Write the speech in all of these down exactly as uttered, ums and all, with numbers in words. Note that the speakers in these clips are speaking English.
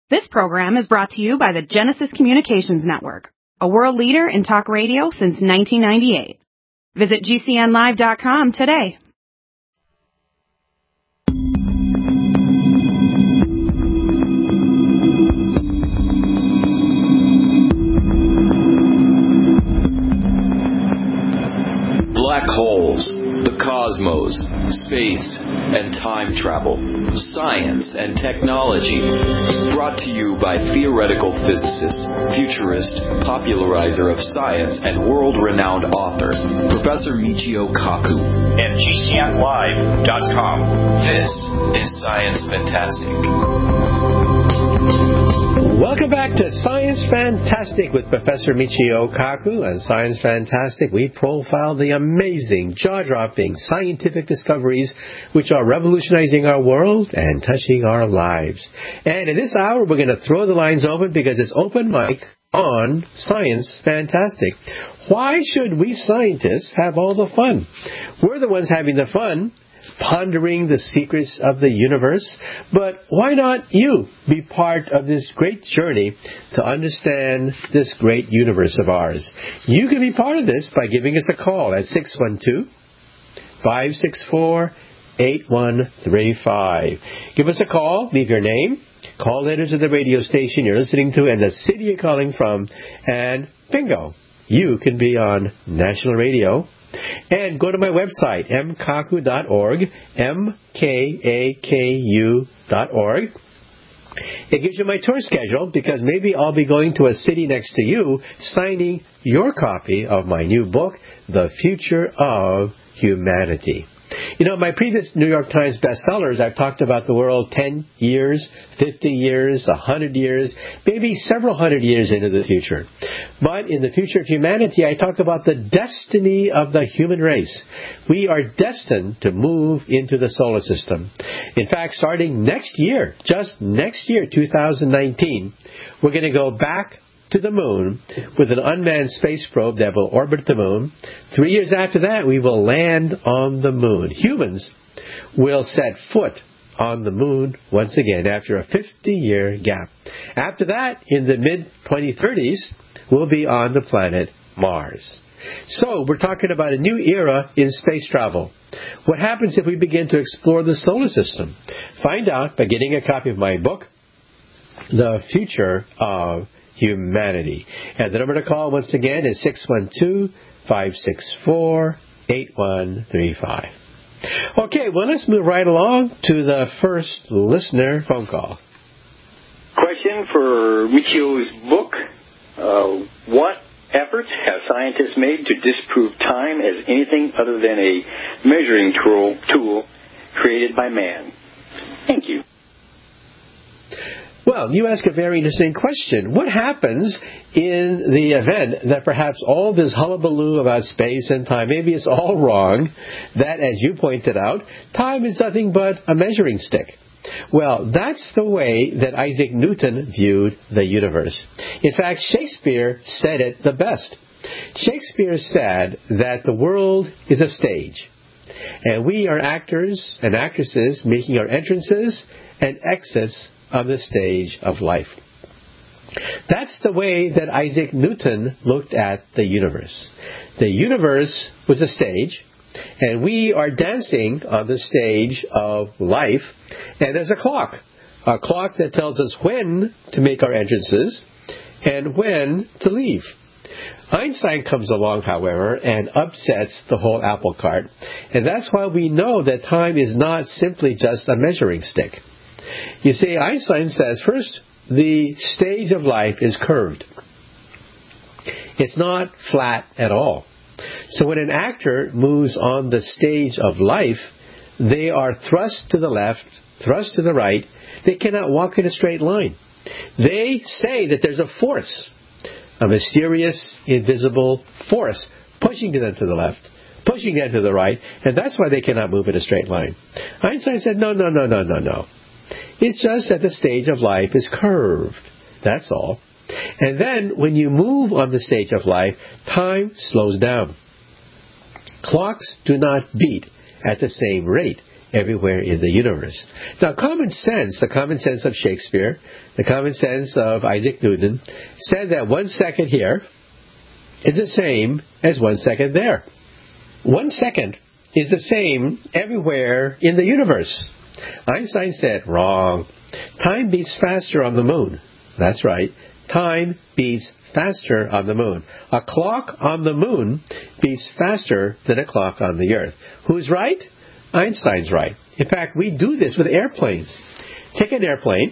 This program is brought to you by the Genesis Communications Network, a world leader in talk radio since nineteen ninety-eight. Visit G C N live dot com today. Black holes, the cosmos, space, and time travel, science and technology. Brought to you by theoretical physicist, futurist, popularizer of science, and world-renowned author, Professor Michio Kaku. And G C N live dot com. This is Science Fantastic. Welcome back to Science Fantastic with Professor Michio Kaku. On Science Fantastic, we profile the amazing, jaw-dropping scientific discoveries which are revolutionizing our world and touching our lives. And in this hour, we're going to throw the lines open because it's open mic on Science Fantastic. Why should we scientists have all the fun? We're the ones having the fun, pondering the secrets of the universe. But why not you be part of this great journey to understand this great universe of ours? You can be part of this by giving us a call at six one two, five six four, eight one three five. Give us a call, leave your name, call letters of the radio station you're listening to, and the city you're calling from, and bingo, you can be on national radio. And go to my website, m kaku dot org, M K A K U dot org. It gives you my tour schedule because maybe I'll be going to a city next to you signing your copy of my new book, The Future of Humanity. You know, my previous New York Times bestsellers, I've talked about the world ten years, fifty years, one hundred years, maybe several hundred years into the future. But in The Future of Humanity, I talk about the destiny of the human race. We are destined to move into the solar system. In fact, starting next year, just next year, two thousand nineteen, we're going to go back to the moon with an unmanned space probe that will orbit the moon. Three years after that, we will land on the moon. Humans will set foot on the moon once again after a fifty-year gap. After that, in the mid twenty thirties, we'll be on the planet Mars. So, we're talking about a new era in space travel. What happens if we begin to explore the solar system? Find out by getting a copy of my book, The Future of Humanity. And the number to call once again is six one two, five six four, eight one three five. Okay, well, let's move right along to the first listener phone call. Question for Michio's book. Uh, what efforts have scientists made to disprove time as anything other than a measuring tool, tool created by man? Thank you. Well, you ask a very interesting question. What happens in the event that perhaps all this hullabaloo about space and time, maybe it's all wrong, that, as you pointed out, time is nothing but a measuring stick? Well, that's the way that Isaac Newton viewed the universe. In fact, Shakespeare said it the best. Shakespeare said that the world is a stage, and we are actors and actresses making our entrances and exits on the stage of life. That's the way that Isaac Newton looked at the universe. The universe was a stage, and we are dancing on the stage of life, and there's a clock, a clock that tells us when to make our entrances and when to leave. Einstein comes along, however, and upsets the whole apple cart, and that's why we know that time is not simply just a measuring stick. You see, Einstein says, first, the stage of life is curved. It's not flat at all. So when an actor moves on the stage of life, they are thrust to the left, thrust to the right. They cannot walk in a straight line. They say that there's a force, a mysterious, invisible force pushing them to the left, pushing them to the right, and that's why they cannot move in a straight line. Einstein said, no, no, no, no, no, no. It's just that the stage of life is curved. That's all. And then when you move on the stage of life, time slows down. Clocks do not beat at the same rate everywhere in the universe. Now, common sense, the common sense of Shakespeare, the common sense of Isaac Newton, said that one second here is the same as one second there. One second is the same everywhere in the universe. Einstein said, wrong. Time beats faster on the moon. That's right. Time beats faster on the moon. A clock on the moon beats faster than a clock on the earth. Who's right? Einstein's right. In fact, we do this with airplanes. Take an airplane.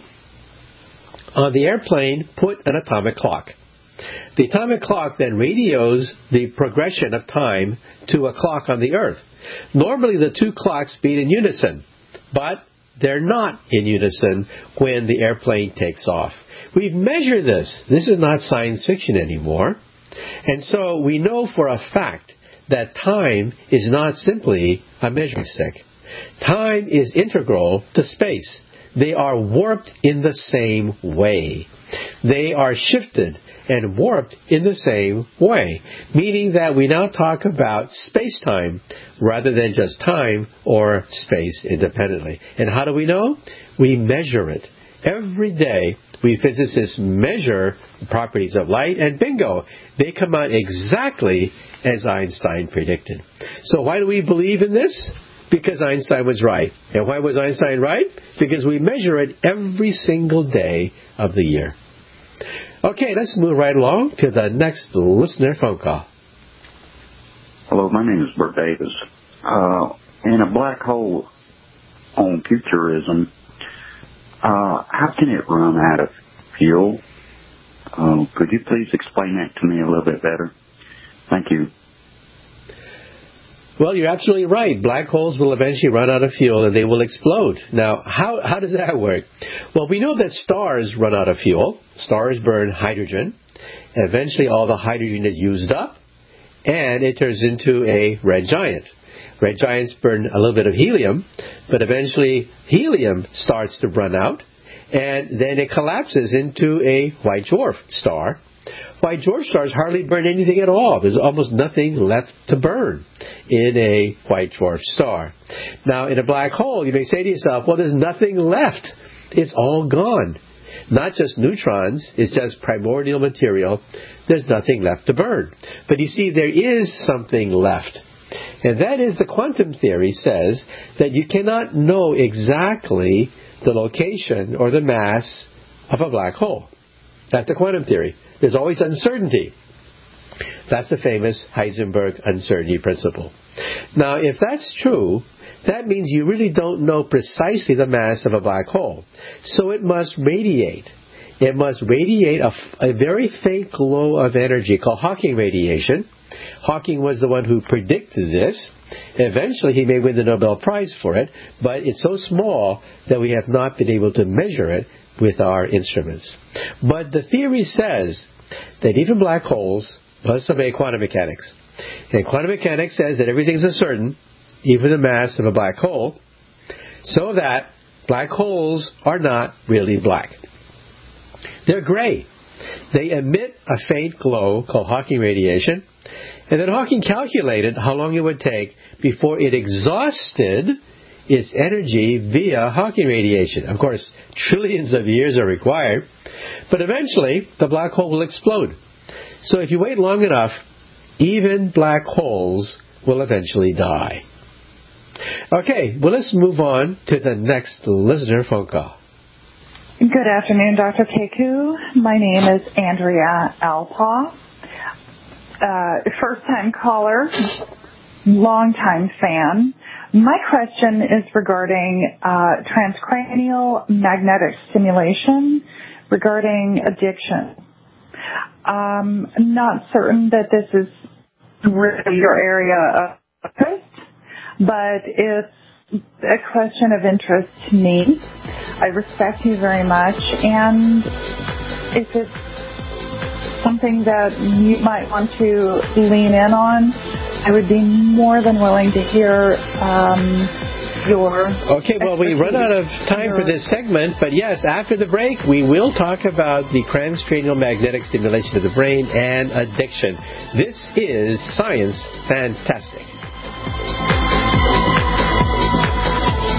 On the airplane, put an atomic clock. The atomic clock then radios the progression of time to a clock on the earth. Normally, the two clocks beat in unison, but they're not in unison when the airplane takes off. We've measured this. This is not science fiction anymore. And so we know for a fact that time is not simply a measuring stick. Time is integral to space. They are warped in the same way. They are shifted and warped in the same way, meaning that we now talk about space-time rather than just time or space independently. And how do we know? We measure it. Every day, we physicists measure the properties of light, and bingo, they come out exactly as Einstein predicted. So why do we believe in this? Because Einstein was right. And why was Einstein right? Because we measure it every single day of the year. Okay, let's move right along to the next listener phone call. Hello, my name is Bert Davis. Uh, in a black hole on futurism, uh, how can it run out of fuel? Uh, could you please explain that to me a little bit better? Thank you. Well, you're absolutely right. Black holes will eventually run out of fuel and they will explode. Now, how, how does that work? Well, we know that stars run out of fuel. Stars burn hydrogen. Eventually, all the hydrogen is used up, and it turns into a red giant. Red giants burn a little bit of helium, but eventually helium starts to run out, and then it collapses into a white dwarf star. White dwarf stars hardly burn anything at all. There's almost nothing left to burn in a white dwarf star. Now, in a black hole, you may say to yourself, well, there's nothing left. It's all gone. Not just neutrons, it's just primordial material. There's nothing left to burn. But you see, there is something left. And that is, the quantum theory says that you cannot know exactly the location or the mass of a black hole. That's the quantum theory. There's always uncertainty. That's the famous Heisenberg uncertainty principle. Now, if that's true, that means you really don't know precisely the mass of a black hole. So it must radiate. It must radiate a, a very faint glow of energy called Hawking radiation. Hawking was the one who predicted this. Eventually, he may win the Nobel Prize for it, but it's so small that we have not been able to measure it with our instruments. But the theory says that even black holes must obey quantum mechanics. And quantum mechanics says that everything's uncertain, even the mass of a black hole, so that black holes are not really black. They're gray. They emit a faint glow called Hawking radiation, and then Hawking calculated how long it would take before it exhausted its energy via Hawking radiation. Of course, trillions of years are required, but eventually the black hole will explode. So if you wait long enough, even black holes will eventually die. Okay, well, let's move on to the next listener phone call. Good afternoon, Doctor Keku. My name is Andrea Alpa. Uh, first-time caller, long-time fan. My question is regarding uh, transcranial magnetic stimulation regarding addiction. Um, I'm not certain that this is really your area of interest, but it's a question of interest to me. I respect you very much, and if it's something that you might want to lean in on, I would be more than willing to hear um, your... Okay, well, we run out of time for this segment, but yes, after the break, we will talk about the transcranial magnetic stimulation of the brain and addiction. This is Science Fantastic.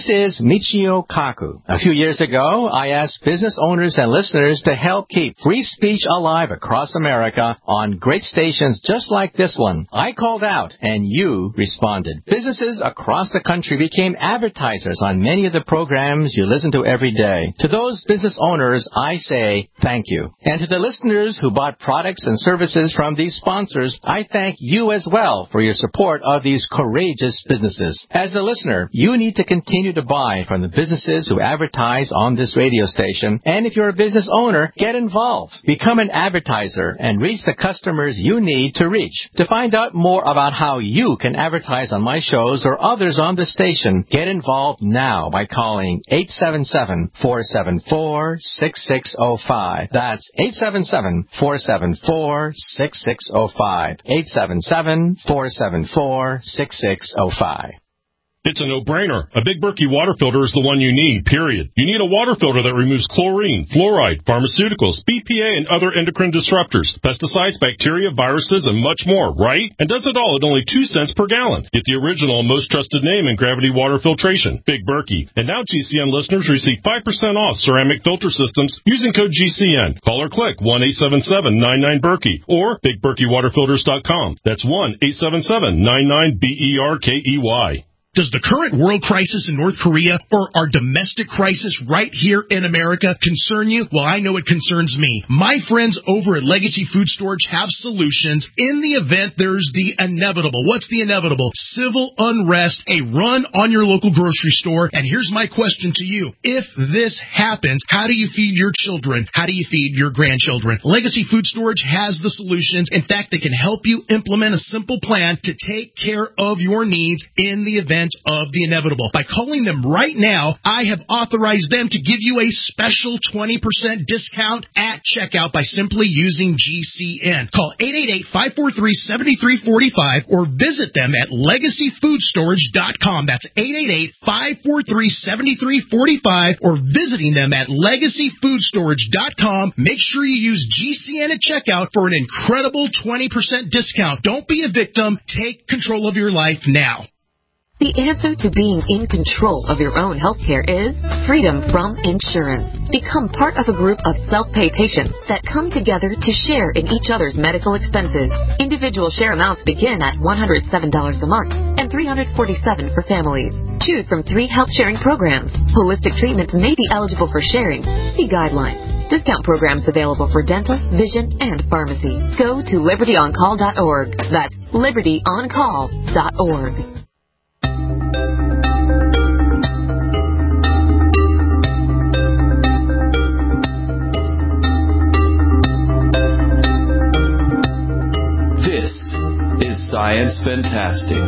This is Michio Kaku. A few years ago, I asked business owners and listeners to help keep free speech alive across America on great stations just like this one. I called out, and you responded. Businesses across the country became advertisers on many of the programs you listen to every day. To those business owners, I say thank you. And to the listeners who bought products and services from these sponsors, I thank you as well for your support of these courageous businesses. As a listener, you need to continue to buy from the businesses who advertise on this radio station. And if you're a business owner, get involved. Become an advertiser and reach the customers you need to reach. To find out more about how you can advertise on my shows or others on the station, get involved now by calling eight seven seven, four seven four, six six zero five. That's eight seven seven, four seven four, six six zero five. eight seven seven, four seven four, six six zero five. It's a no-brainer. A Big Berkey water filter is the one you need, period. You need a water filter that removes chlorine, fluoride, pharmaceuticals, B P A, and other endocrine disruptors, pesticides, bacteria, viruses, and much more, right? And does it all at only two cents per gallon. Get the original and most trusted name in gravity water filtration, Big Berkey. And now G C N listeners receive five percent off ceramic filter systems using code G C N. Call or click one eight seven seven, nine nine, Berkey or big berkey water filters dot com. That's one eight seven seven, nine nine, B E R K E Y. Does the current world crisis in North Korea or our domestic crisis right here in America concern you? Well, I know it concerns me. My friends over at Legacy Food Storage have solutions in the event there's the inevitable. What's the inevitable? Civil unrest, a run on your local grocery store. And here's my question to you. If this happens, how do you feed your children? How do you feed your grandchildren? Legacy Food Storage has the solutions. In fact, they can help you implement a simple plan to take care of your needs in the event of the inevitable. By calling them right now, I have authorized them to give you a special twenty percent discount at checkout by simply using G C N. Call eight eight eight, five four three, seven three four five or visit them at legacy food storage dot com. That's eight eight eight, five four three, seven three four five or visiting them at legacy food storage dot com. Make sure you use G C N at checkout for an incredible twenty percent discount. Don't be a victim. Take control of your life now. The answer to being in control of your own healthcare is freedom from insurance. Become part of a group of self-pay patients that come together to share in each other's medical expenses. Individual share amounts begin at one hundred seven dollars a month and three hundred forty-seven dollars for families. Choose from three health sharing programs. Holistic treatments may be eligible for sharing. See guidelines. Discount programs available for dental, vision, and pharmacy. Go to liberty on call dot org. That's liberty on call dot org. This is Science Fantastic.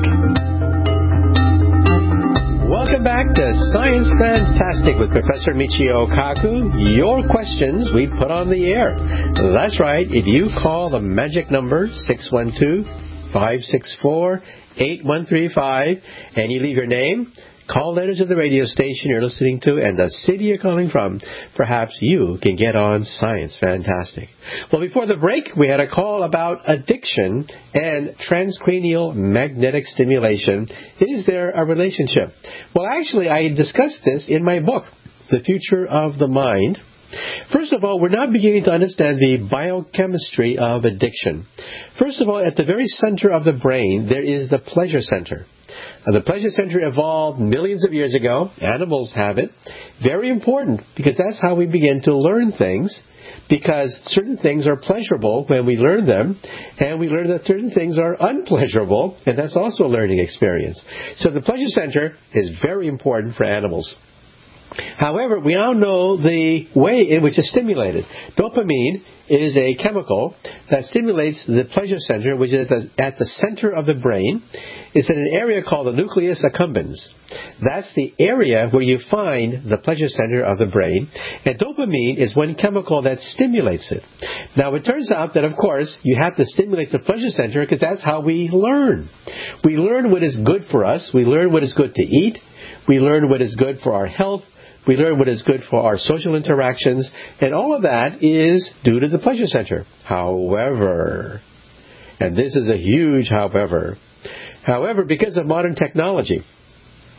Welcome back to Science Fantastic with Professor Michio Kaku. Your questions we put on the air. That's right. If you call the magic number six one two, five six four, eight one three five and you leave your name, call letters of the radio station you're listening to, and the city you're calling from, perhaps you can get on Science Fantastic. Well, before the break, we had a call about addiction and transcranial magnetic stimulation. Is there a relationship? Well, actually, I discussed this in my book, The Future of the Mind. First of all, we're now beginning to understand the biochemistry of addiction. First of all, at the very center of the brain, there is the pleasure center. Now, the pleasure center evolved millions of years ago. Animals have it. Very important, because that's how we begin to learn things, because certain things are pleasurable when we learn them, and we learn that certain things are unpleasurable, and that's also a learning experience. So the pleasure center is very important for animals. However, we now know the way in which it's stimulated. Dopamine is a chemical that stimulates the pleasure center, which is at the, at the center of the brain. It's in an area called the nucleus accumbens. That's the area where you find the pleasure center of the brain. And dopamine is one chemical that stimulates it. Now, it turns out that, of course, you have to stimulate the pleasure center because that's how we learn. We learn what is good for us. We learn what is good to eat. We learn what is good for our health. We learn what is good for our social interactions, and all of that is due to the pleasure center. However, and this is a huge however, however, because of modern technology,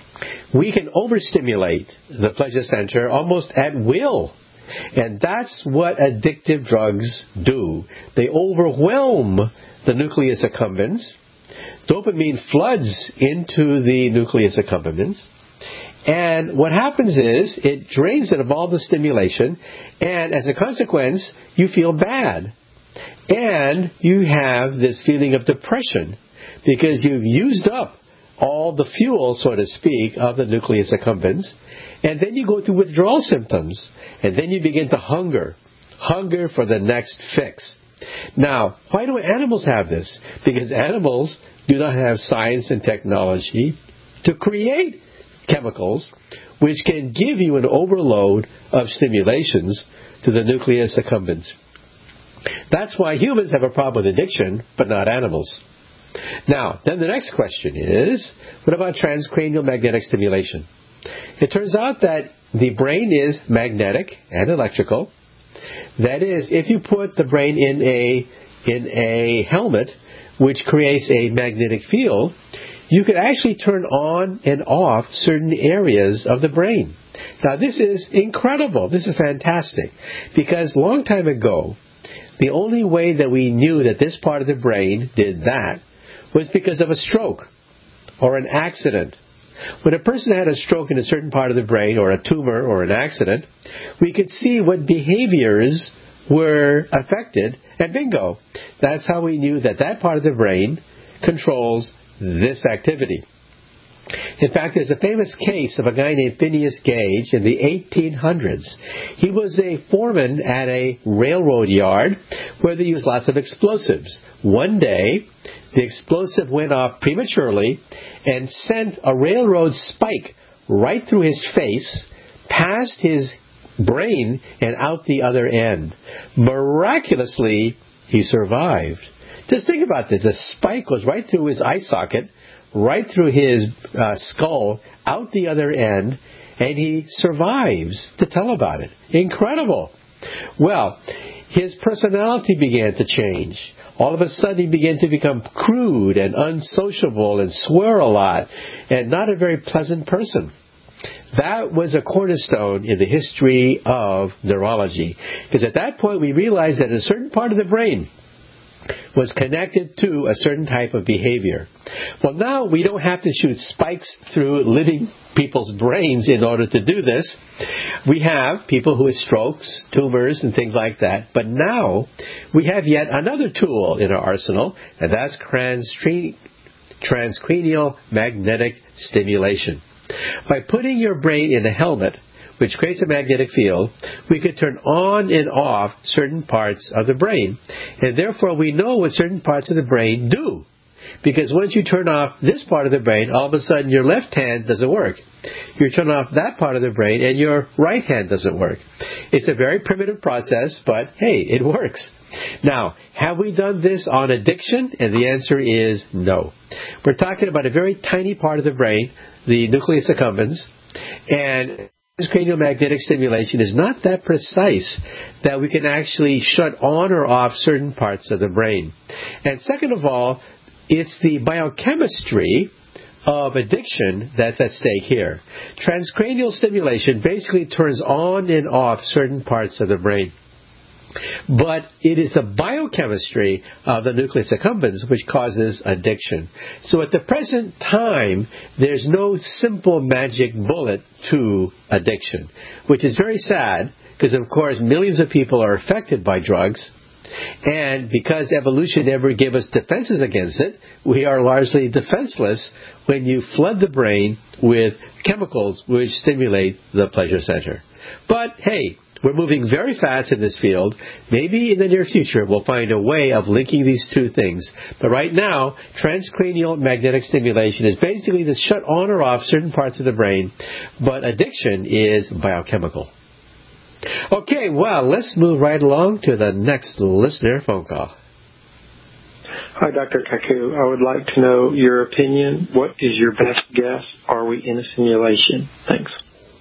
we can overstimulate the pleasure center almost at will. And that's what addictive drugs do. They overwhelm the nucleus accumbens. Dopamine floods into the nucleus accumbens. And what happens is it drains it of all the stimulation, and as a consequence, you feel bad. And you have this feeling of depression because you've used up all the fuel, so to speak, of the nucleus accumbens. And then you go through withdrawal symptoms. And then you begin to hunger. Hunger for the next fix. Now, why do animals have this? Because animals do not have science and technology to create chemicals which can give you an overload of stimulations to the nucleus accumbens. That's why humans have a problem with addiction, but not animals. Now, then the next question is, what about transcranial magnetic stimulation? It turns out that the brain is magnetic and electrical. That is, if you put the brain in a in a helmet which creates a magnetic field, you could actually turn on and off certain areas of the brain. Now, this is incredible. This is fantastic. Because a long time ago, the only way that we knew that this part of the brain did that was because of a stroke or an accident. When a person had a stroke in a certain part of the brain or a tumor or an accident, we could see what behaviors were affected, and bingo, that's how we knew that that part of the brain controls this activity. In fact, there's a famous case of a guy named Phineas Gage in the eighteen hundreds. He was a foreman at a railroad yard where they used lots of explosives. One day, the explosive went off prematurely and sent a railroad spike right through his face, past his brain, and out the other end. Miraculously, he survived. Just think about this. The spike was right through his eye socket, right through his uh, skull, out the other end, and he survives to tell about it. Incredible. Well, his personality began to change. All of a sudden, he began to become crude and unsociable and swear a lot and not a very pleasant person. That was a cornerstone in the history of neurology. Because at that point, we realized that a certain part of the brain was connected to a certain type of behavior. Well, now we don't have to shoot spikes through living people's brains in order to do this. We have people who have strokes, tumors, and things like that. But now we have yet another tool in our arsenal, and that's transcre- transcranial magnetic stimulation. By putting your brain in a helmet, which creates a magnetic field, we could turn on and off certain parts of the brain. And therefore, we know what certain parts of the brain do. Because once you turn off this part of the brain, all of a sudden your left hand doesn't work. You turn off that part of the brain and your right hand doesn't work. It's a very primitive process, but hey, it works. Now, have we done this on addiction? And the answer is no. We're talking about a very tiny part of the brain, the nucleus accumbens, and transcranial magnetic stimulation is not that precise that we can actually shut on or off certain parts of the brain. And second of all, it's the biochemistry of addiction that's at stake here. Transcranial stimulation basically turns on and off certain parts of the brain. But it is the biochemistry of the nucleus accumbens which causes addiction. So at the present time, there's no simple magic bullet to addiction, which is very sad because, of course, millions of people are affected by drugs. And because evolution never gave us defenses against it, we are largely defenseless when you flood the brain with chemicals which stimulate the pleasure center. But hey, we're moving very fast in this field. Maybe in the near future we'll find a way of linking these two things. But right now, transcranial magnetic stimulation is basically to shut on or off certain parts of the brain, but addiction is biochemical. Okay, well, let's move right along to the next listener phone call. Hi, Doctor Kaku. I would like to know your opinion. What is your best guess? Are we in a simulation? Thanks.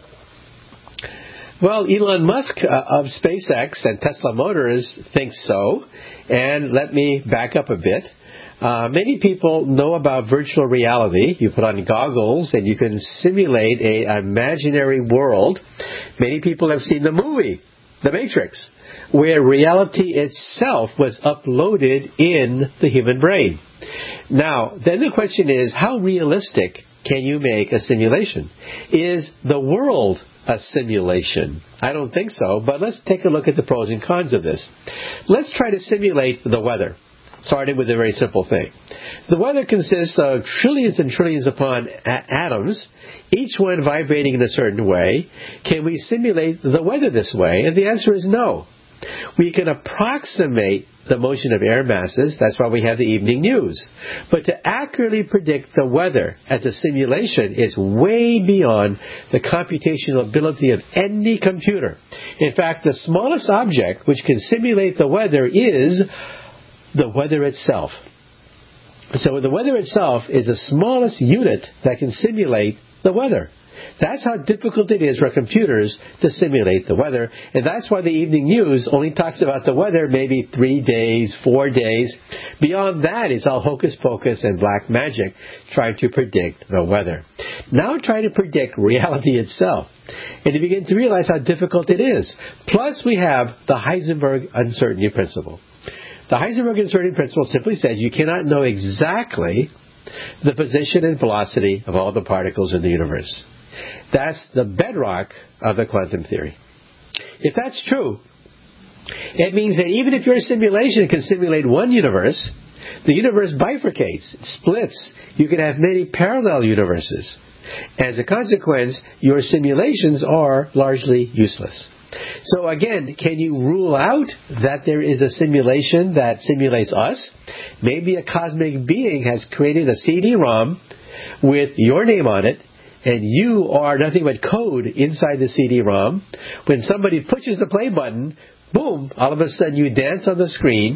Well, Elon Musk uh, of SpaceX and Tesla Motors thinks so. And let me back up a bit. Uh, many people know about virtual reality. You put on goggles and you can simulate an imaginary world. Many people have seen the movie, The Matrix, where reality itself was uploaded in the human brain. Now, then the question is, how realistic can you make a simulation? Is the world a simulation? I don't think so, but let's take a look at the pros and cons of this. Let's try to simulate the weather, starting with a very simple thing. The weather consists of trillions and trillions upon a- atoms, each one vibrating in a certain way. Can we simulate the weather this way? And the answer is no. We can approximate the motion of air masses. That's why we have the evening news. But to accurately predict the weather as a simulation is way beyond the computational ability of any computer. In fact, the smallest object which can simulate the weather is the weather itself. So the weather itself is the smallest unit that can simulate the weather. That's how difficult it is for computers to simulate the weather. And that's why the evening news only talks about the weather maybe three days, four days. Beyond that, it's all hocus pocus and black magic trying to predict the weather. Now try to predict reality itself. And you begin to realize how difficult it is. Plus we have the Heisenberg uncertainty principle. The Heisenberg uncertainty principle simply says you cannot know exactly the position and velocity of all the particles in the universe. That's the bedrock of the quantum theory. If that's true, it means that even if your simulation can simulate one universe, the universe bifurcates, splits. You can have many parallel universes. As a consequence, your simulations are largely useless. So again, can you rule out that there is a simulation that simulates us? Maybe a cosmic being has created a C D ROM with your name on it, and you are nothing but code inside the C D ROM. When somebody pushes the play button, boom, all of a sudden you dance on the screen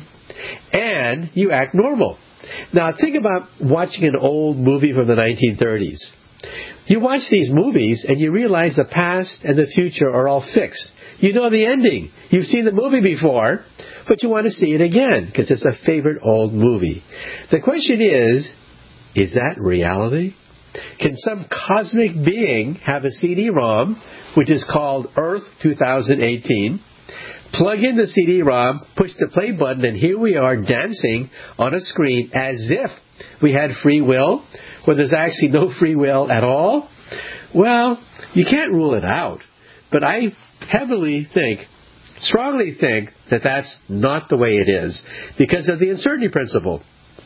and you act normal. Now think about watching an old movie from the nineteen thirties. You watch these movies and you realize the past and the future are all fixed. You know the ending. You've seen the movie before, but you want to see it again because it's a favorite old movie. The question is, is that reality? Can some cosmic being have a C D ROM, which is called Earth twenty eighteen, plug in the C D ROM, push the play button, and here we are dancing on a screen as if we had free will, when there's actually no free will at all? Well, you can't rule it out. But I heavily think, strongly think, that that's not the way it is because of the uncertainty principle.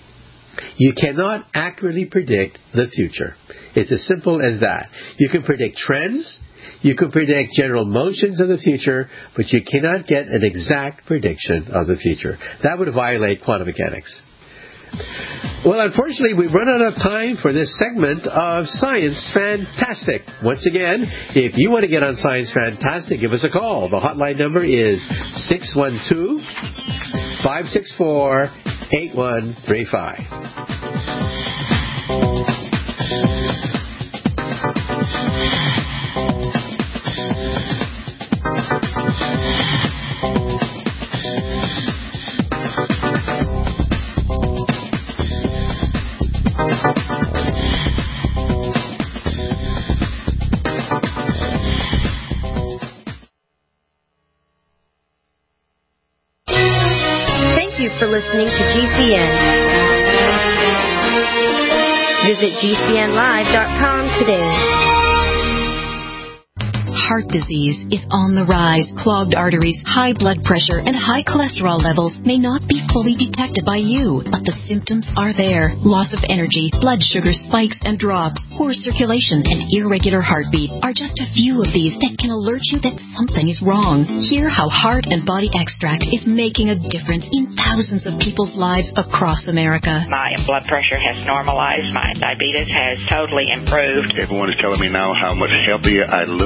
You cannot accurately predict the future. It's as simple as that. You can predict trends, you can predict general motions of the future, but you cannot get an exact prediction of the future. That would violate quantum mechanics. Well, unfortunately, we've run out of time for this segment of Science Fantastic. Once again, if you want to get on Science Fantastic, give us a call. The hotline number is six one two, five six four, eight one three five. For listening to G C N. Visit G C N live dot com today. Heart disease is on the rise. Clogged arteries, high blood pressure, and high cholesterol levels may not be fully detected by you, but the symptoms are there. Loss of energy, blood sugar spikes and drops, poor circulation, and irregular heartbeat are just a few of these that can alert you that something is wrong. Hear how Heart and Body Extract is making a difference in thousands of people's lives across America. My blood pressure has normalized. My diabetes has totally improved. Everyone is telling me now how much healthier I look, and I'm feeling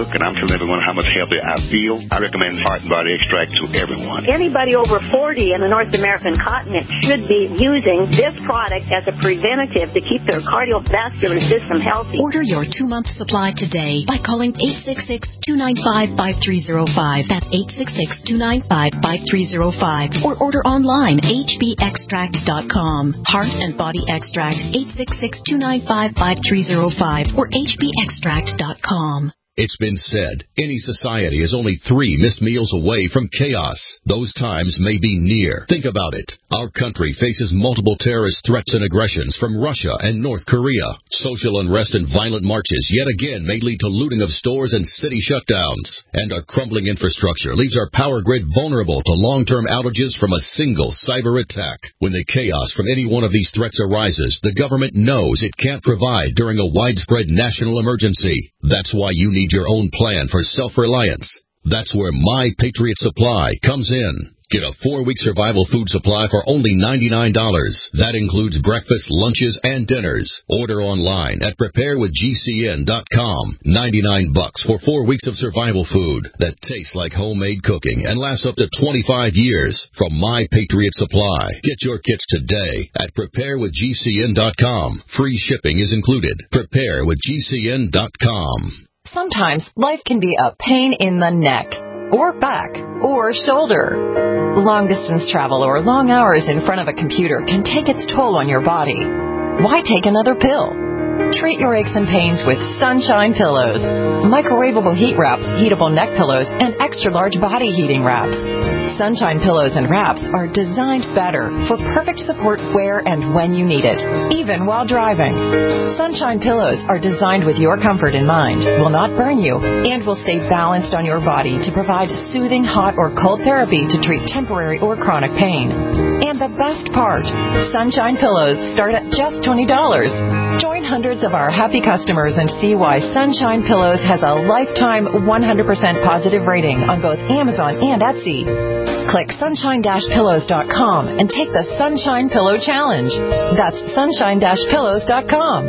telling everyone how much healthier I feel, I recommend Heart and Body Extract to everyone. Anybody over forty in the North American continent should be using this product as a preventative to keep their cardiovascular system healthy. Order your two-month supply today by calling eight six six, two nine five, five three zero five. That's eight six six, two nine five, five three zero five. Or order online, h b extract dot com. Heart and Body Extract, eight six six, two nine five, five three zero five or h b extract dot com. It's been said, any society is only three missed meals away from chaos. Those times may be near. Think about it. Our country faces multiple terrorist threats and aggressions from Russia and North Korea. Social unrest and violent marches yet again may lead to looting of stores and city shutdowns. And our crumbling infrastructure leaves our power grid vulnerable to long-term outages from a single cyber attack. When the chaos from any one of these threats arises, the government knows it can't provide during a widespread national emergency. That's why you need your own plan for self-reliance. That's where My Patriot Supply comes in. Get a four-week survival food supply for only ninety-nine dollars. That includes breakfast, lunches, and dinners. Order online at prepare with G C N dot com. ninety-nine bucks for four weeks of survival food that tastes like homemade cooking and lasts up to twenty-five years from My Patriot Supply. Get your kits today at prepare with G C N dot com. Free shipping is included. prepare with G C N dot com. Sometimes life can be a pain in the neck, or back, or shoulder. Long-distance travel or long hours in front of a computer can take its toll on your body. Why take another pill? Treat your aches and pains with Sunshine Pillows. Microwavable heat wraps, heatable neck pillows, and extra-large body heating wraps. Sunshine Pillows and Wraps are designed better for perfect support where and when you need it, even while driving. Sunshine Pillows are designed with your comfort in mind, will not burn you, and will stay balanced on your body to provide soothing hot or cold therapy to treat temporary or chronic pain. And the best part, Sunshine Pillows start at just twenty dollars. Join hundreds of our happy customers and see why Sunshine Pillows has a lifetime one hundred percent positive rating on both Amazon and Etsy. Click sunshine dash pillows dot com and take the Sunshine Pillow Challenge. That's sunshine dash pillows dot com.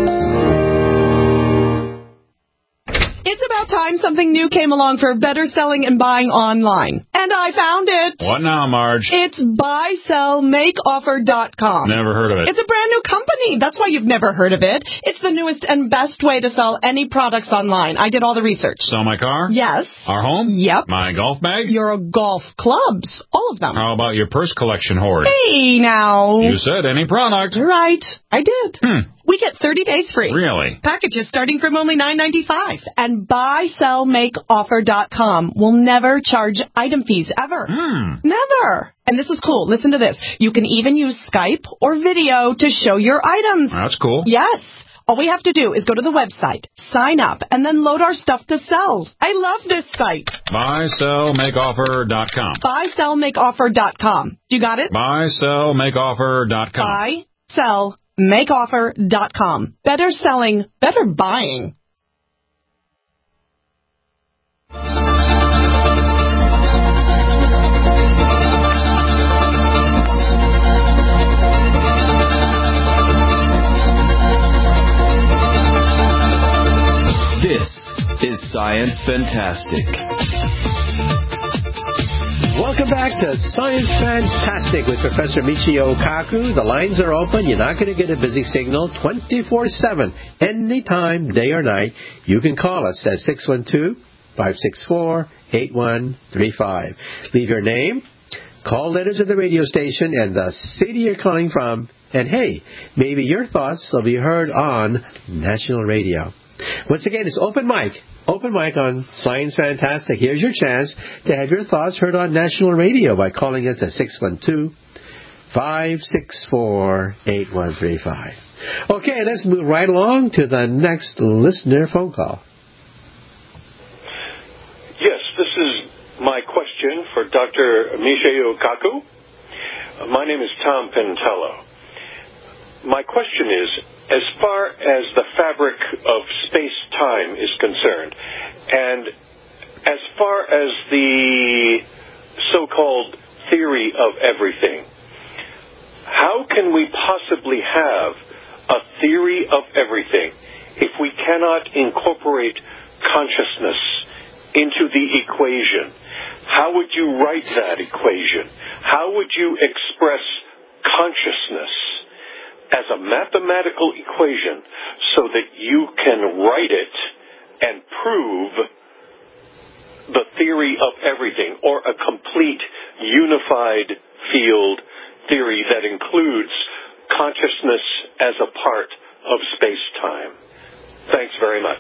It's about time something new came along for better selling and buying online. And I found it. What now, Marge? It's buy sell make offer dot com. Never heard of it. It's a brand new company. That's why you've never heard of it. It's the newest and best way to sell any products online. I did all the research. Sell my car? Yes. Our home? Yep. My golf bag? Your golf clubs. All of them. How about your purse collection hoard? Hey, now. You said any product. Right. I did. Hmm. We get thirty days free. Really? Packages starting from only nine ninety-five. And buy sell make offer dot com will never charge item fees ever. Hmm. Never. And this is cool. Listen to this. You can even use Skype or video to show your items. That's cool. Yes. All we have to do is go to the website, sign up, and then load our stuff to sell. I love this site. buy sell make offer dot com. buy sell make offer dot com. You got it? buy sell make offer dot com. buy sell make offer dot com. Better selling, better buying. This is Science Fantastic. Welcome back to Science Fantastic with Professor Michio Kaku. The lines are open. You're not going to get a busy signal twenty-four seven. Anytime, day or night, you can call us at six one two, five six four, eight one three five. Leave your name, call letters of the radio station, and the city you're calling from. And hey, maybe your thoughts will be heard on national radio. Once again, it's open mic. Open mic on Science Fantastic. Here's your chance to have your thoughts heard on national radio by calling us at six one two, five six four, eight one three five. Okay, let's move right along to the next listener phone call. Yes, this is my question for Doctor Michio Kaku. My name is Tom Pentello. My question is, as far as the fabric of space-time is concerned, and as far as the so-called theory of everything, how can we possibly have a theory of everything if we cannot incorporate consciousness into the equation? How would you write that equation? How would you express consciousness as a mathematical equation so that you can write it and prove the theory of everything, or a complete unified field theory that includes consciousness as a part of space-time? Thanks very much.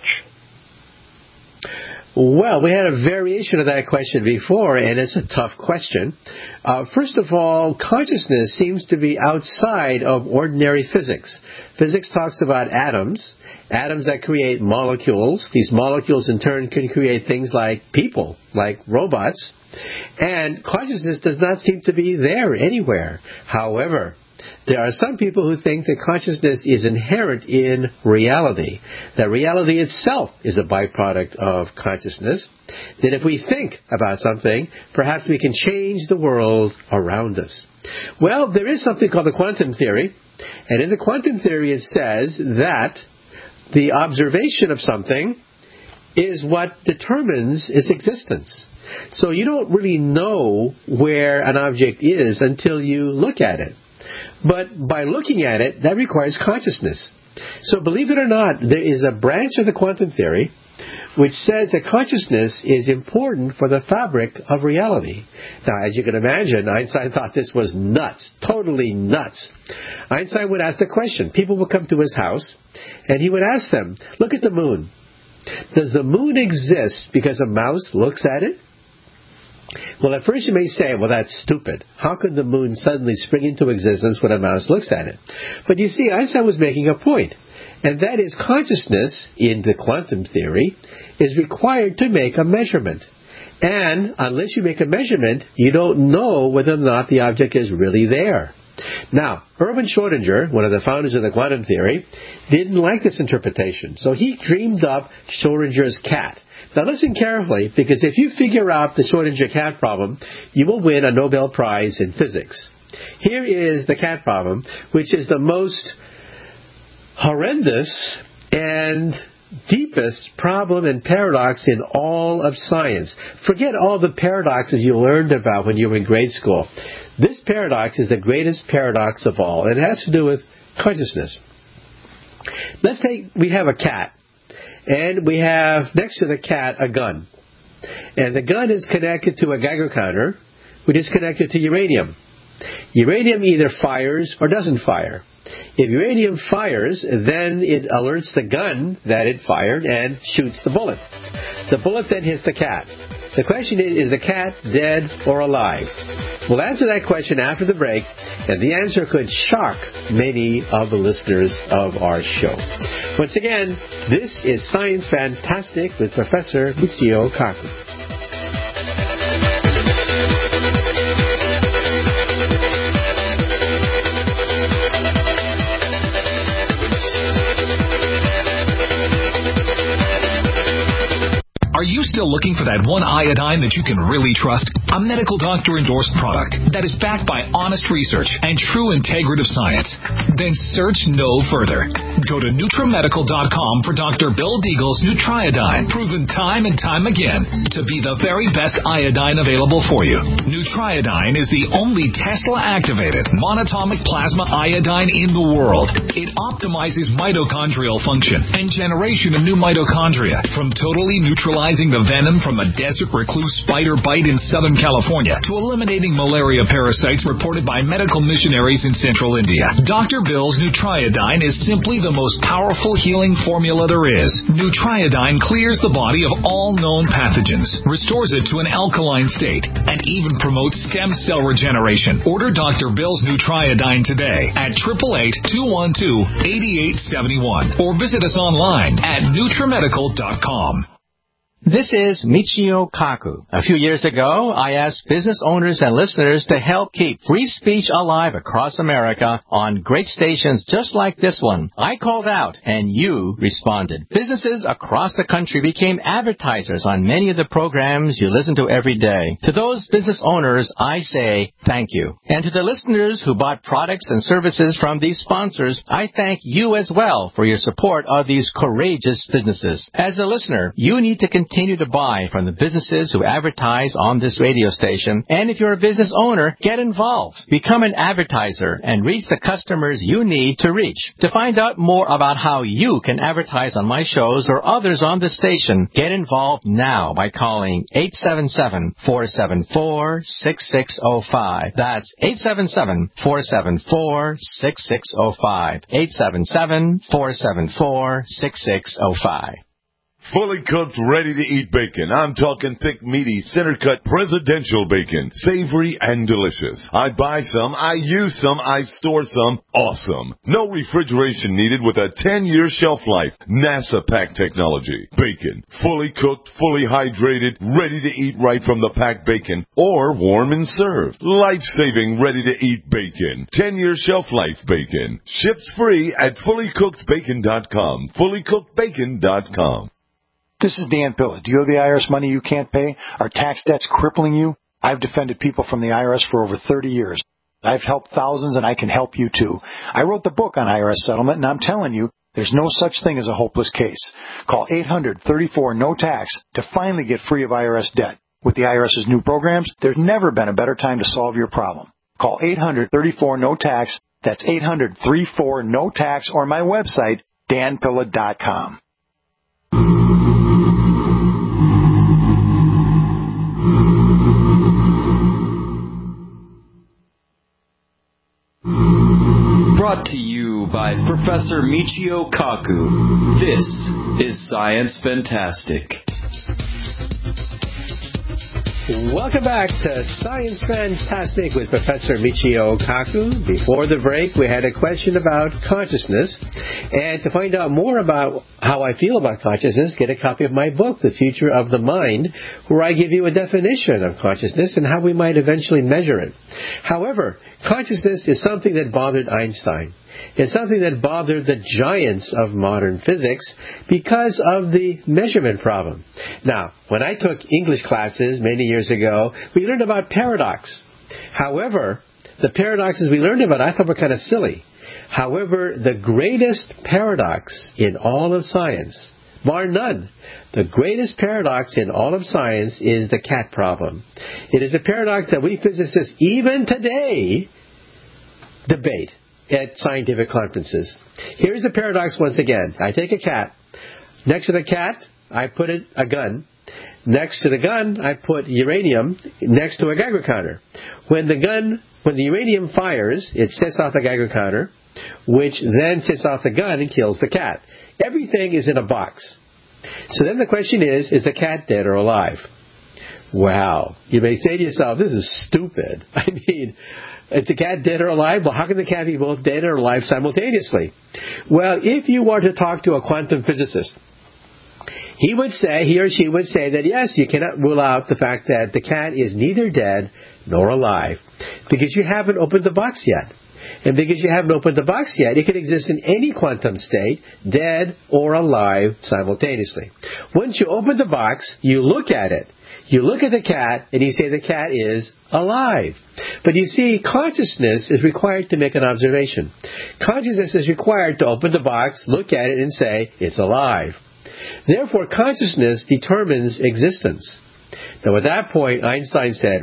Well, we had a variation of that question before, and it's a tough question. Uh, first of all, consciousness seems to be outside of ordinary physics. Physics talks about atoms, atoms that create molecules. These molecules, in turn, can create things like people, like robots. And consciousness does not seem to be there anywhere. However, there are some people who think that consciousness is inherent in reality, that reality itself is a byproduct of consciousness, that if we think about something, perhaps we can change the world around us. Well, there is something called the quantum theory, and in the quantum theory it says that the observation of something is what determines its existence. So you don't really know where an object is until you look at it. But by looking at it, that requires consciousness. So believe it or not, there is a branch of the quantum theory which says that consciousness is important for the fabric of reality. Now, as you can imagine, Einstein thought this was nuts, totally nuts. Einstein would ask the question. People would come to his house, and he would ask them, look at the moon. Does the moon exist because a mouse looks at it? Well, at first you may say, well, that's stupid. How could the moon suddenly spring into existence when a mouse looks at it? But you see, Einstein was making a point, and that is consciousness, in the quantum theory, is required to make a measurement. And unless you make a measurement, you don't know whether or not the object is really there. Now, Erwin Schrödinger, one of the founders of the quantum theory, didn't like this interpretation, so he dreamed up Schrödinger's cat. Now listen carefully, because if you figure out the Schrödinger cat problem, you will win a Nobel Prize in physics. Here is the cat problem, which is the most horrendous and deepest problem and paradox in all of science. Forget all the paradoxes you learned about when you were in grade school. This paradox is the greatest paradox of all, and it has to do with consciousness. Let's take, we have a cat. And we have, next to the cat, a gun. And the gun is connected to a Geiger counter, which is connected to uranium. Uranium either fires or doesn't fire. If uranium fires, then it alerts the gun that it fired and shoots the bullet. The bullet then hits the cat. The question is, is the cat dead or alive? We'll answer that question after the break, and the answer could shock many of the listeners of our show. Once again, this is Science Fantastic with Professor Michio Kaku. Are you still looking for that one iodine that you can really trust? A medical doctor-endorsed product that is backed by honest research and true integrative science? Then search no further. Go to Nutramedical dot com for Doctor Bill Deagle's Nutriodine, proven time and time again to be the very best iodine available for you. Nutriodine is the only Tesla-activated monatomic plasma iodine in the world. It optimizes mitochondrial function and generation of new mitochondria, from totally neutralizing the venom from a desert recluse spider bite in Southern California to eliminating malaria parasites reported by medical missionaries in central India. Doctor Bill's Nutriodine is simply the most powerful healing formula there is. Nutriodine clears the body of all known pathogens, restores it to an alkaline state, and even promotes stem cell regeneration. Order Doctor Bill's Nutriodine today at eight eight eight, two one two, eight eight seven one or visit us online at Nutramedical dot com. This is Michio Kaku. A few years ago, I asked business owners and listeners to help keep free speech alive across America on great stations just like this one. I called out, and you responded. Businesses across the country became advertisers on many of the programs you listen to every day. To those business owners, I say thank you. And to the listeners who bought products and services from these sponsors, I thank you as well for your support of these courageous businesses. As a listener, you need to continue continue to buy from the businesses who advertise on this radio station. And if you're a business owner, get involved. Become an advertiser and reach the customers you need to reach. To find out more about how you can advertise on my shows or others on this station, get involved now by calling eight seven seven, four seven four, six six zero five. That's eight seven seven, four seven four, six six zero five. eight seven seven, four seven four, six six zero five. Fully cooked, ready-to-eat bacon. I'm talking thick, meaty, center-cut presidential bacon. Savory and delicious. I buy some, I use some, I store some. Awesome. No refrigeration needed with a ten-year shelf life. NASA pack technology. Bacon. Fully cooked, fully hydrated, ready to eat right from the packed bacon. Or warm and served. Life-saving, ready-to-eat bacon. ten-year shelf life bacon. Ships free at fully cooked bacon dot com. fully cooked bacon dot com. This is Dan Pilla. Do you owe the I R S money you can't pay? Are tax debts crippling you? I've defended people from the I R S for over thirty years. I've helped thousands, and I can help you too. I wrote the book on I R S settlement, and I'm telling you, there's no such thing as a hopeless case. Call eight hundred, thirty-four, no tax to finally get free of I R S debt. With the IRS's new programs, there's never been a better time to solve your problem. Call eight hundred, thirty-four, no tax. That's eight hundred, thirty-four, no tax, or my website, dan pilla dot com. Brought to you by Professor Michio Kaku. This is Science Fantastic. Welcome back to Science Fantastic with Professor Michio Kaku. Before the break, we had a question about consciousness. And to find out more about how I feel about consciousness, get a copy of my book, The Future of the Mind, where I give you a definition of consciousness and how we might eventually measure it. However, consciousness is something that bothered Einstein. It's something that bothered the giants of modern physics because of the measurement problem. Now, when I took English classes many years ago, we learned about paradox. However, the paradoxes we learned about I thought were kind of silly. However, the greatest paradox in all of science, bar none, the greatest paradox in all of science is the cat problem. It is a paradox that we physicists, even today, debate at scientific conferences. Here's the paradox once again. I take a cat. Next to the cat, I put a, a gun. Next to the gun, I put uranium next to a Geiger counter. When the gun, when the uranium fires, it sets off the Geiger counter, which then sets off the gun and kills the cat. Everything is in a box. So then the question is, is the cat dead or alive? Wow. You may say to yourself, this is stupid. I mean, is the cat dead or alive? Well, how can the cat be both dead or alive simultaneously? Well, if you were to talk to a quantum physicist, he would say, he or she would say that yes, you cannot rule out the fact that the cat is neither dead nor alive because you haven't opened the box yet. And because you haven't opened the box yet, it can exist in any quantum state, dead or alive simultaneously. Once you open the box, you look at it. You look at the cat, and you say the cat is alive. But you see, consciousness is required to make an observation. Consciousness is required to open the box, look at it, and say, it's alive. Therefore, consciousness determines existence. Now, at that point, Einstein said,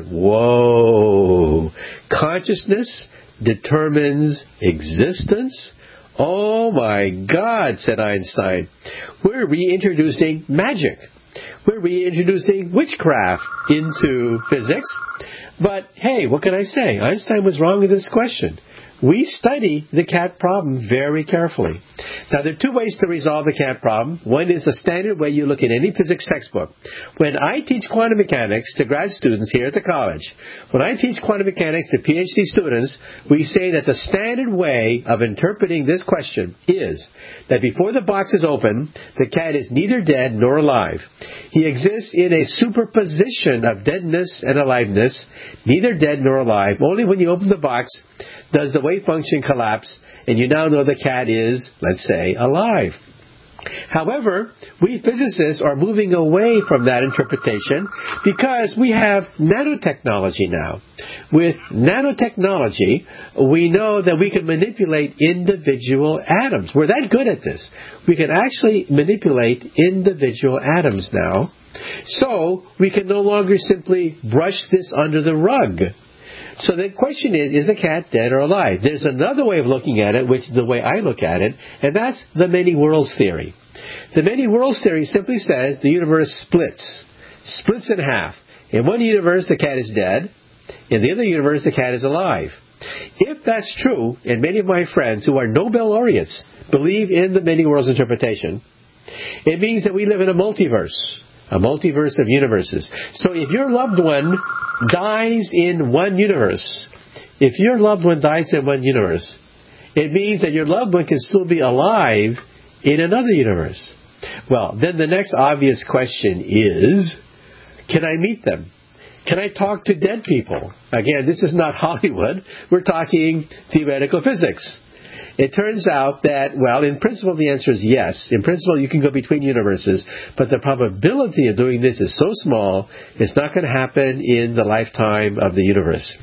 whoa, consciousness determines existence? Oh, my God, said Einstein. We're reintroducing magic. We're reintroducing witchcraft into physics. But, hey, what can I say? Einstein was wrong with this question. We study the cat problem very carefully. Now, there are two ways to resolve the cat problem. One is the standard way you look at any physics textbook. When I teach quantum mechanics to grad students here at the college, when I teach quantum mechanics to PhD students, we say that the standard way of interpreting this question is that before the box is open, the cat is neither dead nor alive. He exists in a superposition of deadness and aliveness, neither dead nor alive. Only when you open the box does the wave function collapse, and you now know the cat is, let's say, alive. However, we physicists are moving away from that interpretation because we have nanotechnology now. With nanotechnology, we know that we can manipulate individual atoms. We're that good at this. We can actually manipulate individual atoms now. So, we can no longer simply brush this under the rug. So the question is, is the cat dead or alive? There's another way of looking at it, which is the way I look at it, and that's the many worlds theory. The many worlds theory simply says the universe splits, splits in half. In one universe, the cat is dead. In the other universe, the cat is alive. If that's true, and many of my friends who are Nobel laureates believe in the many worlds interpretation, it means that we live in a multiverse, a multiverse of universes. So if your loved one dies in one universe, if your loved one dies in one universe, it means that your loved one can still be alive in another universe. Well, then the next obvious question is, can I meet them? Can I talk to dead people? Again, this is not Hollywood. We're talking theoretical physics. It turns out that, well, in principle, the answer is yes. In principle, you can go between universes, but the probability of doing this is so small, it's not going to happen in the lifetime of the universe.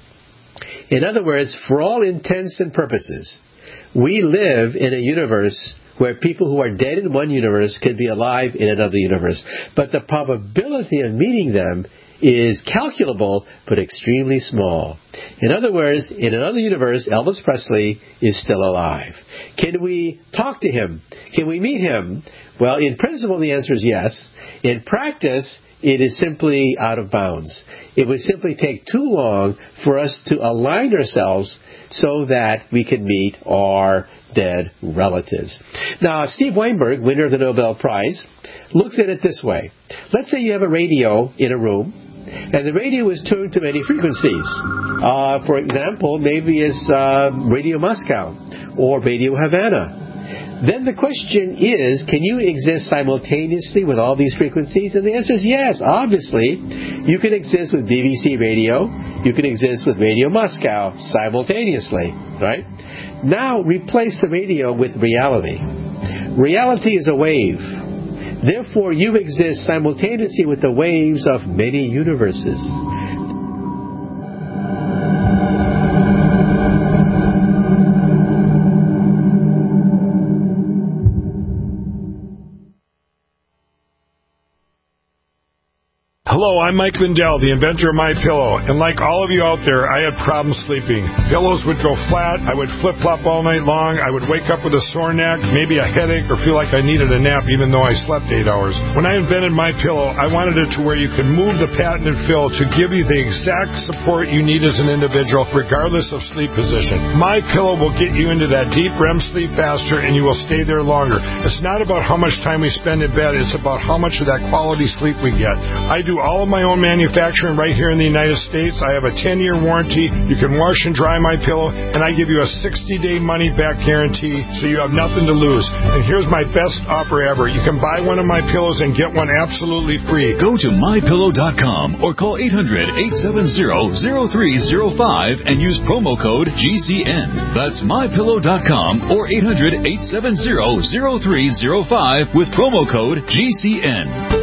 In other words, for all intents and purposes, we live in a universe where people who are dead in one universe can be alive in another universe. But the probability of meeting them is calculable, but extremely small. In other words, in another universe, Elvis Presley is still alive. Can we talk to him? Can we meet him? Well, in principle, the answer is yes. In practice, it is simply out of bounds. It would simply take too long for us to align ourselves so that we can meet our dead relatives. Now, Steve Weinberg, winner of the Nobel Prize, looks at it this way. Let's say you have a radio in a room, and the radio is tuned to many frequencies. Uh, for example, maybe it's uh, Radio Moscow or Radio Havana. Then the question is, can you exist simultaneously with all these frequencies? And the answer is yes. Obviously, you can exist with B B C Radio. You can exist with Radio Moscow simultaneously, right? Now, replace the radio with reality. Reality is a wave. Therefore, you exist simultaneously with the waves of many universes. Hello, I'm Mike Lindell, the inventor of MyPillow, and like all of you out there, I had problems sleeping. Pillows would go flat, I would flip-flop all night long, I would wake up with a sore neck, maybe a headache, or feel like I needed a nap even though I slept eight hours. When I invented MyPillow, I wanted it to where you can move the patented fill to give you the exact support you need as an individual, regardless of sleep position. MyPillow will get you into that deep R E M sleep faster, and you will stay there longer. It's not about how much time we spend in bed, it's about how much of that quality sleep we get. I do all of my own manufacturing right here in the United States. I have a ten-year warranty. You can wash and dry my pillow, and I give you a sixty-day money-back guarantee, so you have nothing to lose. And here's my best offer ever. You can buy one of my pillows and get one absolutely free. Go to my pillow dot com or call eight hundred, eight seven zero, zero three zero five and use promo code G C N. That's my pillow dot com or eight hundred, eight seven zero, zero three zero five with promo code G C N.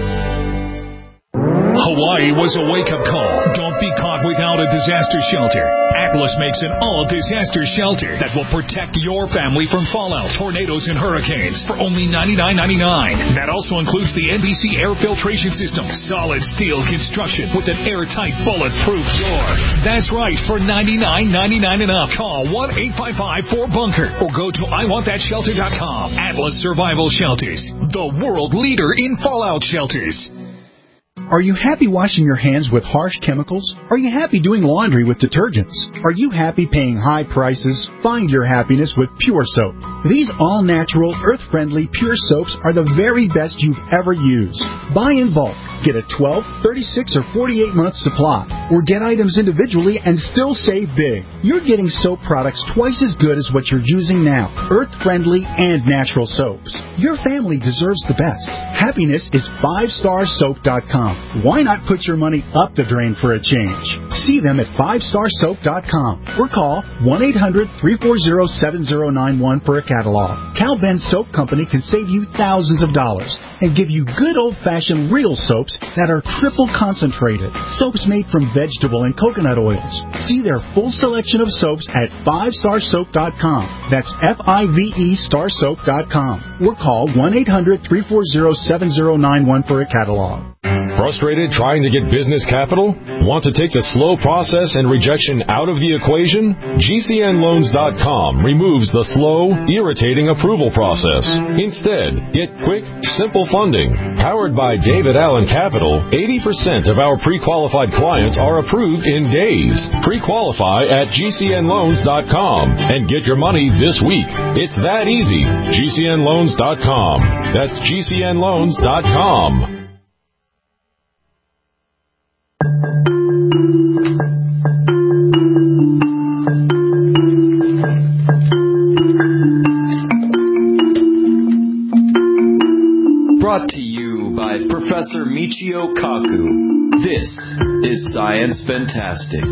Hawaii was a wake-up call. Don't be caught without a disaster shelter. Atlas makes an all-disaster shelter that will protect your family from fallout, tornadoes, and hurricanes for only ninety-nine ninety-nine. That also includes the N B C air filtration system, solid steel construction with an airtight, bulletproof door. That's right, for ninety-nine ninety-nine and up. Call one eight five five, four bunker or go to I want that shelter dot com. Atlas Survival Shelters, the world leader in fallout shelters. Are you happy washing your hands with harsh chemicals? Are you happy doing laundry with detergents? Are you happy paying high prices? Find your happiness with Pure Soap. These all-natural, earth-friendly Pure Soaps are the very best you've ever used. Buy in bulk. Get a twelve, thirty-six, or forty-eight month supply, or get items individually and still save big. You're getting soap products twice as good as what you're using now, earth-friendly and natural soaps. Your family deserves the best. Happiness is five star soap dot com. Why not put your money up the drain for a change? See them at five star soap dot com or call one eight hundred, three four zero, seven zero nine one for a catalog. Cal Ben Soap Company can save you thousands of dollars and give you good old-fashioned real soaps that are triple concentrated. Soaps made from vegetable and coconut oils. See their full selection of soaps at five star soap dot com. That's F I V E star soap dot com. Or call one eight hundred, three four zero, seven zero nine one for a catalog. Frustrated trying to get business capital? Want to take the slow process and rejection out of the equation? G C N loans dot com removes the slow, irritating approval process. Instead, get quick, simple funding. Powered by David Allen Capital, eighty percent of our pre-qualified clients are approved in days. Pre-qualify at G C N loans dot com and get your money this week. It's that easy. G C N loans dot com. That's G C N loans dot com. Brought to you by Professor Michio Kaku. This is Science Fantastic.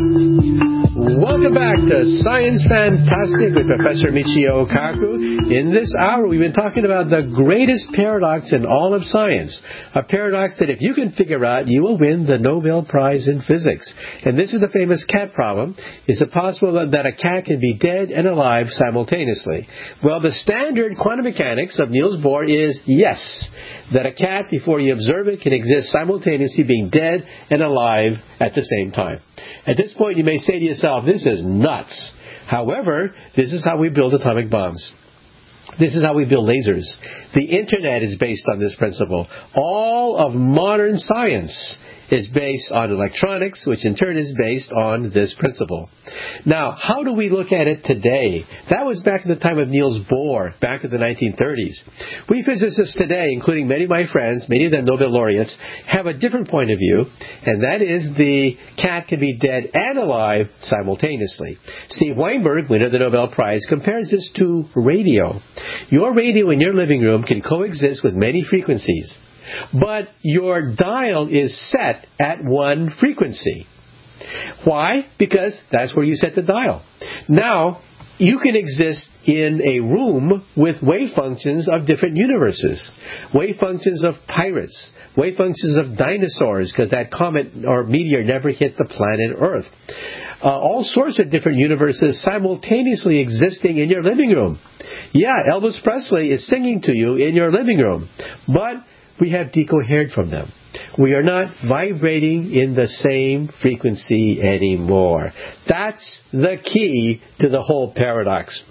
Welcome back to Science Fantastic with Professor Michio Kaku. In this hour, we've been talking about the greatest paradox in all of science. A paradox that if you can figure out, you will win the Nobel Prize in Physics. And this is the famous cat problem. Is it possible that a cat can be dead and alive simultaneously? Well, the standard quantum mechanics of Niels Bohr is yes, that a cat, before you observe it, can exist simultaneously being dead and alive at the same time. At this point, you may say to yourself, this is nuts. However, this is how we build atomic bombs. This is how we build lasers. The Internet is based on this principle. All of modern science is based on electronics, which in turn is based on this principle. Now, how do we look at it today? That was back in the time of Niels Bohr, back in the nineteen thirties. We physicists today, including many of my friends, many of them Nobel laureates, have a different point of view, and that is the cat can be dead and alive simultaneously. Steve Weinberg, winner of the Nobel Prize, compares this to radio. Your radio in your living room can coexist with many frequencies, but your dial is set at one frequency. Why? Because that's where you set the dial. Now, you can exist in a room with wave functions of different universes. Wave functions of pirates. Wave functions of dinosaurs, because that comet or meteor never hit the planet Earth. Uh, all sorts of different universes simultaneously existing in your living room. Yeah, Elvis Presley is singing to you in your living room, but we have decohered from them. We are not vibrating in the same frequency anymore. That's the key to the whole paradox.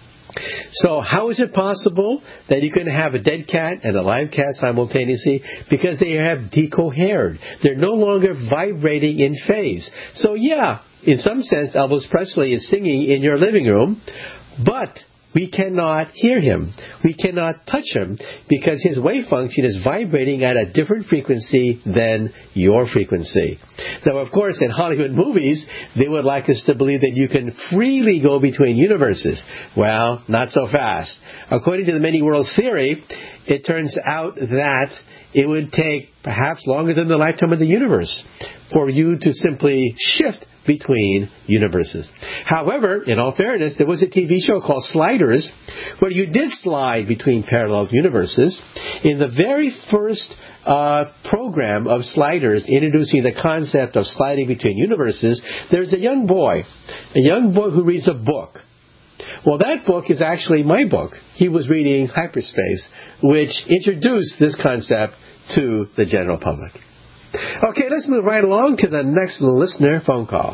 So how is it possible that you can have a dead cat and a live cat simultaneously? Because they have decohered. They're no longer vibrating in phase. So yeah, in some sense, Elvis Presley is singing in your living room, but we cannot hear him. We cannot touch him because his wave function is vibrating at a different frequency than your frequency. Now, of course, in Hollywood movies, they would like us to believe that you can freely go between universes. Well, not so fast. According to the many worlds theory, it turns out that it would take perhaps longer than the lifetime of the universe for you to simply shift between universes. However, in all fairness, there was a T V show called Sliders where you did slide between parallel universes. In the very first uh, program of Sliders, introducing the concept of sliding between universes, there's a young boy, a young boy who reads a book. Well, that book is actually my book. He was reading Hyperspace, which introduced this concept to the general public. Okay, let's move right along to the next listener phone call.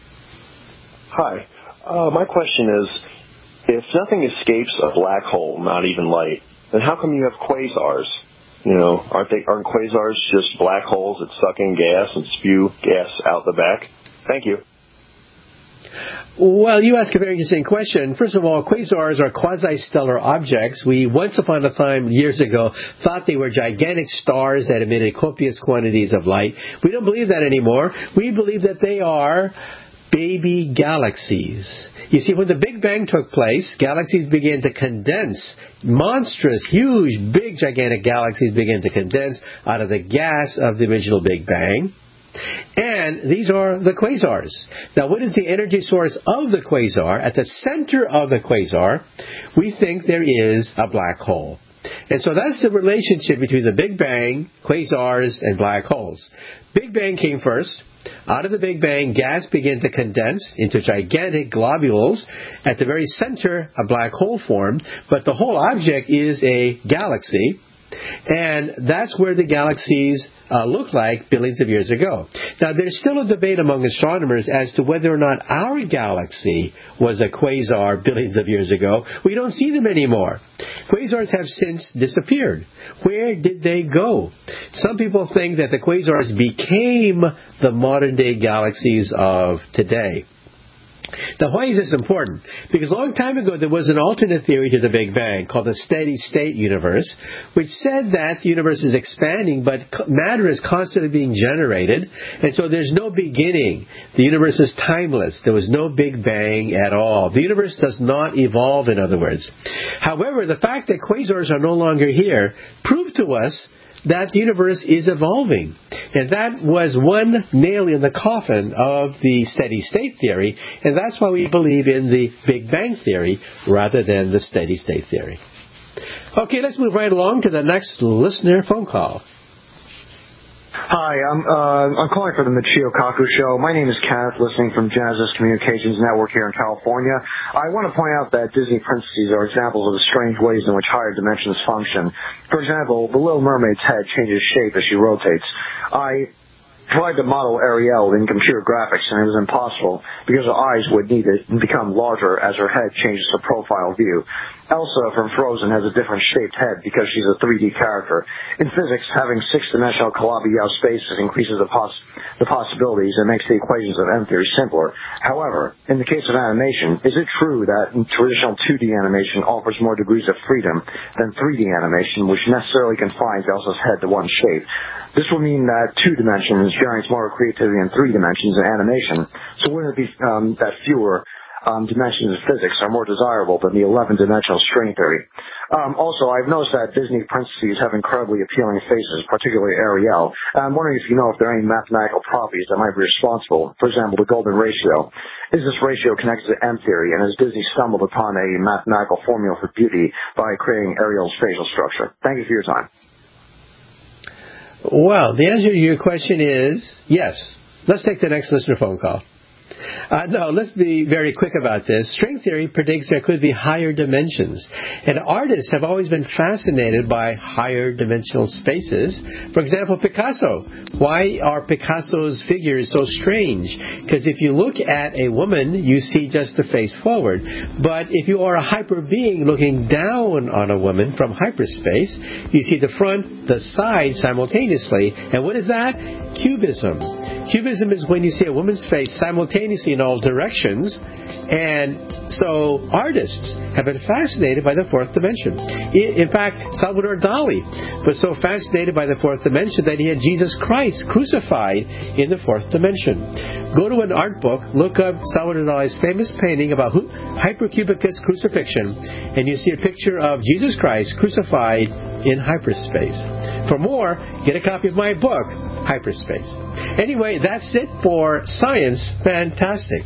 Hi. Uh, my question is, if nothing escapes a black hole, not even light, then how come you have quasars? You know, aren't they? Aren't quasars just black holes that suck in gas and spew gas out the back? Thank you. Well, you ask a very interesting question. First of all, quasars are quasi-stellar objects. We, once upon a time, years ago, thought they were gigantic stars that emitted copious quantities of light. We don't believe that anymore. We believe that they are baby galaxies. You see, when the Big Bang took place, galaxies began to condense. Monstrous, huge, big, gigantic galaxies began to condense out of the gas of the original Big Bang. And these are the quasars. Now, what is the energy source of the quasar? At the center of the quasar, we think there is a black hole. And so that's the relationship between the Big Bang, quasars, and black holes. Big Bang came first. Out of the Big Bang, gas began to condense into gigantic globules. At the very center, a black hole formed. But the whole object is a galaxy. And that's where the galaxies uh, look like billions of years ago. Now, there's still a debate among astronomers as to whether or not our galaxy was a quasar billions of years ago. We don't see them anymore. Quasars have since disappeared. Where did they go? Some people think that the quasars became the modern-day galaxies of today. Now, why is this important? Because a long time ago, there was an alternate theory to the Big Bang called the steady-state universe, which said that the universe is expanding, but matter is constantly being generated, and so there's no beginning. The universe is timeless. There was no Big Bang at all. The universe does not evolve, in other words. However, the fact that quasars are no longer here proved to us that the universe is evolving. And that was one nail in the coffin of the steady-state theory, and that's why we believe in the Big Bang theory rather than the steady-state theory. Okay, let's move right along to the next listener phone call. Hi, I'm uh, I'm calling for the Michio Kaku Show. My name is Kenneth, listening from Genesis Communications Network here in California. I want to point out that Disney princesses are examples of the strange ways in which higher dimensions function. For example, the Little Mermaid's head changes shape as she rotates. I tried to model Ariel in computer graphics, and it was impossible because her eyes would need to become larger as her head changes to profile view. Elsa from Frozen has a different shaped head because she's a three D character. In physics, having six-dimensional Calabi-Yau spaces increases the, poss- the possibilities and makes the equations of M-theory simpler. However, in the case of animation, is it true that traditional two D animation offers more degrees of freedom than three D animation, which necessarily confines Elsa's head to one shape? This will mean that two dimensions generates more creativity than three dimensions in animation. So wouldn't it be um, that fewer Um, dimensions of physics are more desirable than the eleven-dimensional string theory? Um, also, I've noticed that Disney princesses have incredibly appealing faces, particularly Ariel. And I'm wondering if you know if there are any mathematical properties that might be responsible. For example, the golden ratio. Is this ratio connected to M-theory, and has Disney stumbled upon a mathematical formula for beauty by creating Ariel's facial structure? Thank you for your time. Well, the answer to your question is yes. Let's take the next listener phone call. Uh, no, let's be very quick about this. String theory predicts there could be higher dimensions. And artists have always been fascinated by higher dimensional spaces. For example, Picasso. Why are Picasso's figures so strange? Because if you look at a woman, you see just the face forward. But if you are a hyper being looking down on a woman from hyperspace, you see the front, the side simultaneously. And what is that? Cubism. Cubism is when you see a woman's face simultaneously in all directions, and so artists have been fascinated by the fourth dimension. In fact, Salvador Dali was so fascinated by the fourth dimension that he had Jesus Christ crucified in the fourth dimension. Go to an art book, look up Salvador Dali's famous painting about Hypercubicus crucifixion, and you see a picture of Jesus Christ crucified in hyperspace. For more, get a copy of my book, Hyperspace. Anyway, that's it for Science Fantastic.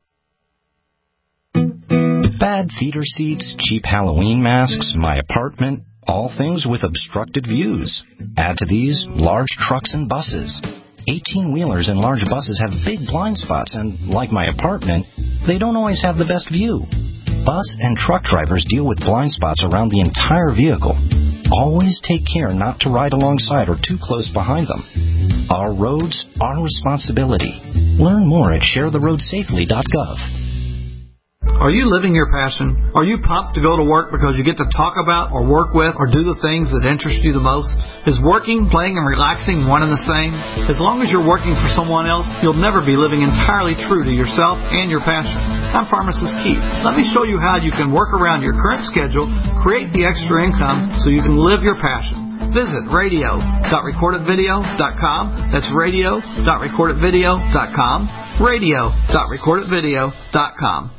Bad theater seats, cheap Halloween masks, my apartment, all things with obstructed views. Add to these, large trucks and buses. eighteen-wheelers and large buses have big blind spots, and like my apartment, they don't always have the best view. Bus and truck drivers deal with blind spots around the entire vehicle. Always take care not to ride alongside or too close behind them. Our roads, our responsibility. Learn more at share the road safely dot gov. Are you living your passion? Are you pumped to go to work because you get to talk about or work with or do the things that interest you the most? Is working, playing, and relaxing one and the same? As long as you're working for someone else, you'll never be living entirely true to yourself and your passion. I'm Pharmacist Keith. Let me show you how you can work around your current schedule, create the extra income so you can live your passion. Visit radio dot recorded video dot com. That's radio dot recorded video dot com. radio dot recorded video dot com.